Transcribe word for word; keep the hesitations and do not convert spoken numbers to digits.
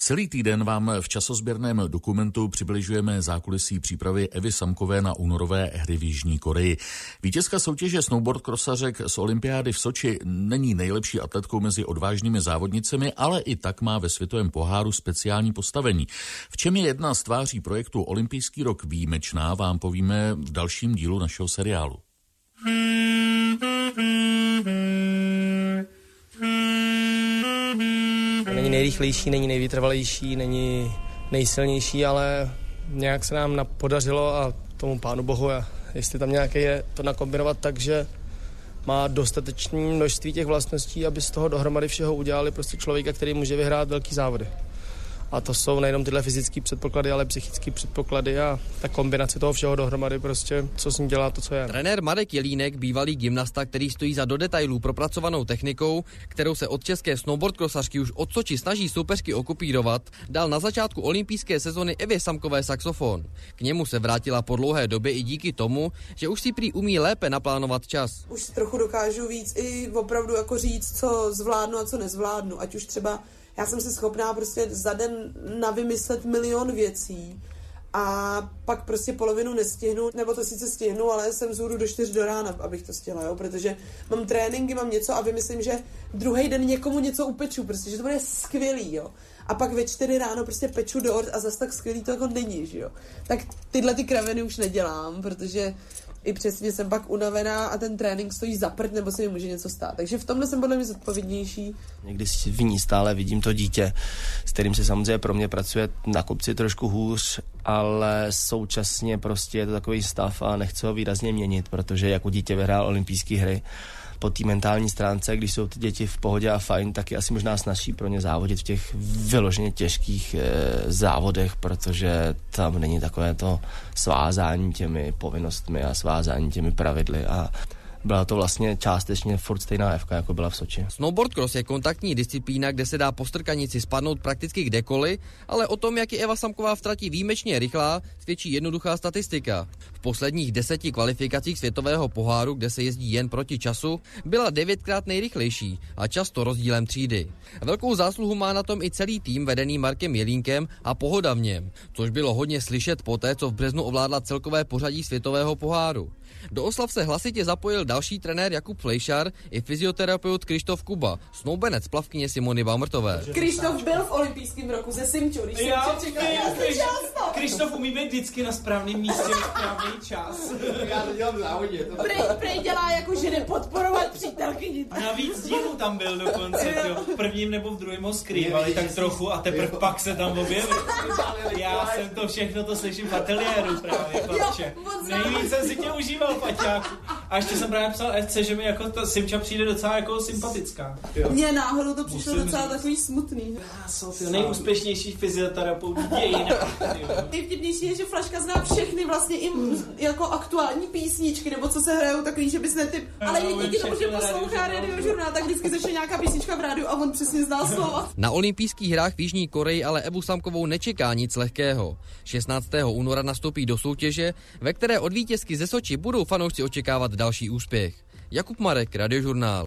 Celý týden vám v časozběrném dokumentu přibližujeme zákulisí přípravy Evy Samkové na únorové hry v Jižní Koreji. Vítězka soutěže snowboard krosařek z olympiády v Soči není nejlepší atletkou mezi odvážnými závodnicemi, ale i tak má ve světovém poháru speciální postavení. V čem je jedna z tváří projektu Olympijský rok výjimečná, vám povíme v dalším dílu našeho seriálu. Není nejrychlejší, není nejvytrvalejší, není nejsilnější, ale nějak se nám podařilo a tomu pánu bohu, a jestli tam nějaké je, to nakombinovat tak, že má dostatečné množství těch vlastností, aby z toho dohromady všeho udělali prostě člověka, který může vyhrát velký závody. A to jsou nejenom tyhle fyzické předpoklady, ale psychické předpoklady a ta kombinace toho všeho dohromady prostě, co s ním dělá to, co je. Trenér Marek Jelínek, bývalý gymnasta, který stojí za do detailů propracovanou technikou, kterou se od české snowboard krosařky už od Soči snaží soupeřky okupírovat, dal na začátku olympijské sezony Evě Samkové saxofon. K němu se vrátila po dlouhé době i díky tomu, že už si prý umí lépe naplánovat čas. Už trochu dokážu víc i opravdu jako říct, co zvládnu a co nezvládnu, ať už třeba já jsem si schopná prostě za den navymyslet milion věcí a pak prostě polovinu nestihnu, nebo to sice stihnu, ale jsem vzhůru do čtyř do rána, abych to stihla, jo, protože mám tréninky, mám něco a vymyslím, že druhý den někomu něco upeču, prostě, že to bude skvělý, jo. A pak ve čtyři ráno prostě peču dort a zas tak skvělý to jako není, že jo. Tak tyhle ty kraviny už nedělám, protože i přesně jsem pak unavená a ten trénink stojí za prd, nebo se mi může něco stát. Takže v tomhle jsem podle mě zodpovědnější. Někdy v ní stále vidím to dítě, s kterým se samozřejmě pro mě pracuje na kopci trošku hůř, ale současně prostě je to takový stav a nechci ho výrazně měnit, protože jako dítě vyhrál olympijské hry. Po té mentální stránce, když jsou ty děti v pohodě a fajn, tak je asi možná snazší pro ně závodit v těch vyloženě těžkých e, závodech, protože tam není takové to svázání těmi povinnostmi a svázání těmi pravidly a byla to vlastně částečně furt stejná Evka, jako byla v Soči. Snowboard cross je kontaktní disciplína, kde se dá po strkanici spadnout prakticky kdekoliv, ale o tom, jak je Eva Samková v trati výjimečně rychlá, svědčí jednoduchá statistika. V posledních deseti kvalifikacích světového poháru, kde se jezdí jen proti času, byla devětkrát nejrychlejší a často rozdílem třídy. Velkou zásluhu má na tom i celý tým vedený Markem Jelínkem a pohoda v něm, což bylo hodně slyšet poté, co v březnu ovládla celkové pořadí světového poháru. Do oslav se hlasitě zapojil další trenér Jakub Flejšar i fyzioterapeut Krištof Kuba, snoubenec plavkyně Simony Baumrtové. Krištof byl v olympijském roku ze Simču, když jsem čekal, Krištof umí být vždycky na správném místě v správný čas. Já to dělám v závodě. Prej, prej dělá jako, že jde podporovat přítelkyni. A navíc dílů tam byl dokonce, jo. V prvním nebo v druhém ho skrývali tak trochu a teprve pak se tam objevil. Já jsem to všechno to slyším v ateliéru právě, chlapče. Nejvíc jsem si tě užíval, Paťáku. A ještě jsem právě psal Evce, že mi jako ta Simča přijde docela jako sympatická. Mně náhodou to přišlo Musím docela říct. Takový smutný. Já jsou ty nejúspěšnější fyzioterapeut dějinách. Nejvtipnější je, že Flaška zná všechny vlastně i jako aktuální písničky, nebo co se hrajou takový, že bys netyp. Ale no, díky tomu, že poslouchá radiožurnál, tak vždycky začne nějaká písnička v rádiu a on přesně zná slova. Na olympijských hrách v Jižní Koreji ale Evu Samkovou nečeká nic lehkého. šestnáctého února nastoupí do soutěže, ve které od vítězky ze Soči budou fanoušci očekávat další úspěch. Jakub Marek, Radiožurnál.